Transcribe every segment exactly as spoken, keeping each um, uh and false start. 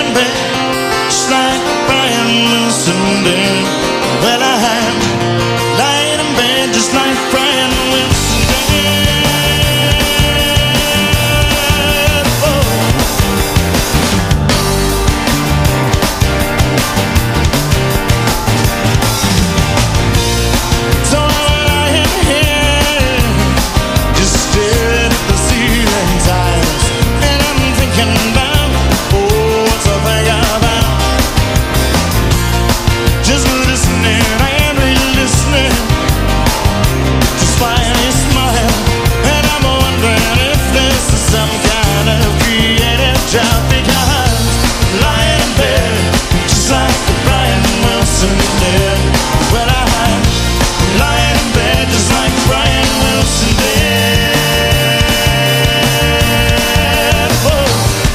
in bed, just like Brian Wilson did. Well, I'm lying in bed, just like Brian Wilson did. Oh. So I'm lying here, just staring at the ceiling tiles, and I'm thinking about, oh, what's I think about? Just listening and re-listening, just while you smile, and I'm wondering if this is some kind of creative job, because lying in bed, just like Brian Wilson did. Well, I'm lying in bed, just like Brian Wilson did. Oh.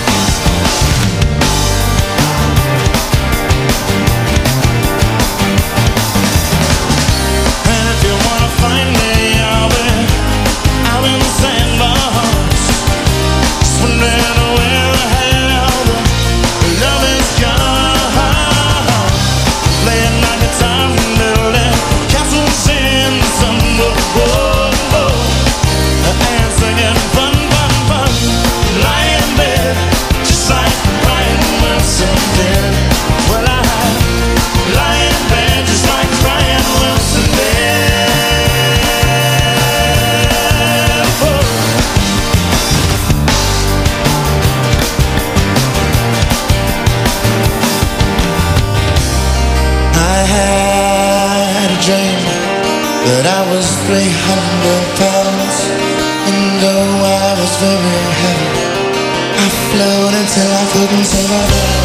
And if you wanna find me, I'll be, I'll be in the sandbox, just wondering where the hell the love is gone. Playing my guitar and building castles in the sun. Whoa, whoa, whoa. And singing fun, fun, fun. Lying in bed, just like Brian Wilson did. Well, I lie in bed, just like Brian Wilson did. Oh. I had a dream that I was three hundred pounds, and though I was very heavy, I floated till I couldn't see my back.